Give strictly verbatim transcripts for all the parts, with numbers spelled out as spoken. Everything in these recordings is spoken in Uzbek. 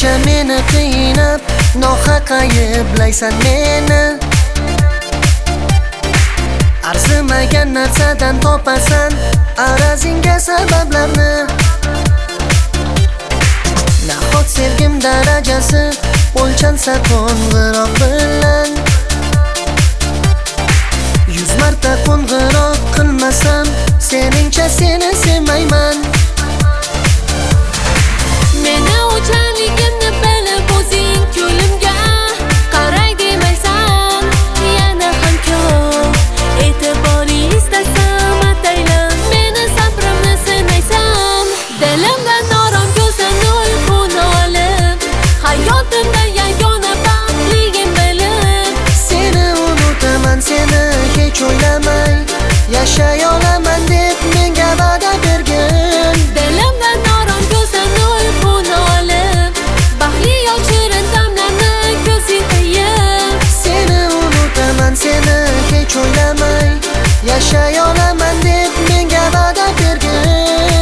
shuncha meni qiynab, nohaq ayblaysan meni. Arzimagan narsadan topasan arazingga sabablarni. Nahot sevgim darajasi o'lchansa qo'ng'iroq bilan, yuz marta qo'ng'iroq qilmasam seningcha seni sevmayman. Meni o'chligimni bilib o'zing ko'limga qaray demaysan, yana ham ko'p e'tibor istasam ataylan, meni sabrimni sinaysan. Dilimdan norom ko'zdan uyquni olib, hayotimda yagona baxtligim bilib, seni unutaman, seni hech o'ylamay yashay olaman deb menga va'da bergin. dilimdan norom ko'zdan uyquni olib, baxtli yo'lchirin damlarni ko'zing qiyib, Seni unutaman, seni hech o'ylamay yashay olaman deb menga va'da bergin.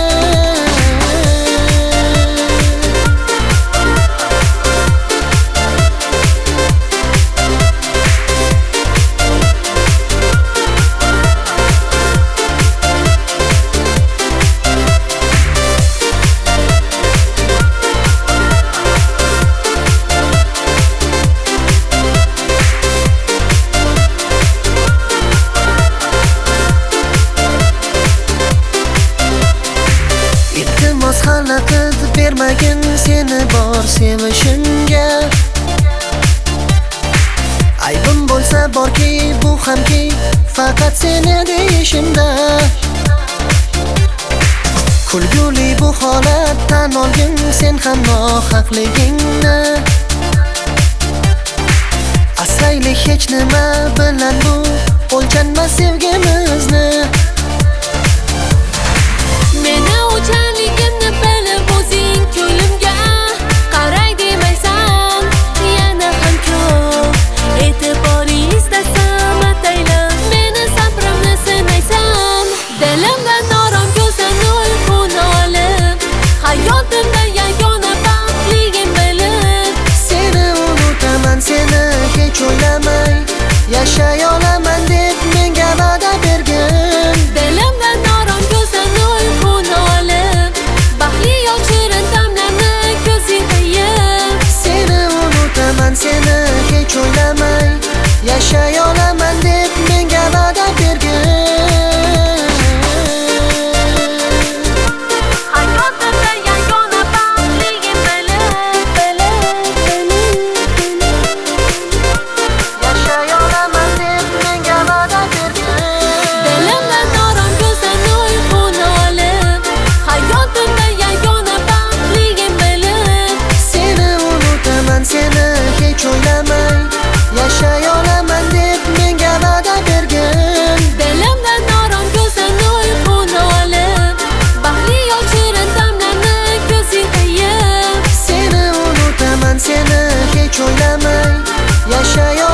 Iltimos xalaqit bermagin seni bor sevishimga. Aybim bo'lsa borki, bu hamki faqat seni deyishimda. Kulguli bu holat, tan olgin sen ham nohaqligingni. Asaylik hech nima bilan bu o'lchanmas sevgimizni. meni o'chligimni bilib o'zing ko'limga qaray demaysan, yana ham ko'p e'tibor istasam ataylan, meni sabrimni sinaysan. Dilimdan norom ko'zdan uyquni olib, hayotimda yagona baxtligim bilib, Seni unutaman, seni hech o'ylamay yashay olaman deb menga va'da bergin. dilimdan norom ko'zdan uyquni olib, baxtli yo'lchirin damlarni ko'zing qiyib, Seni unutaman, seni hech o'ylamay yashay olaman deb menga va'da bergin. hayotimda yagona baxtligim bilib, bilib, bilib, Yashay olaman deb menga va'da bergin. dilimdan norom ko'zdan uyquni olib, hayotimda yagona baxtligim bilib, Seni unutaman, seni hech o'ylamay yashay olaman deb menga va'da bergin. dilimdan norom ko'zdan uyquni olib, baxtli yo'lchirin damlarni ko'zing qiyib, Seni unutaman, seni hech o'ylamay yashay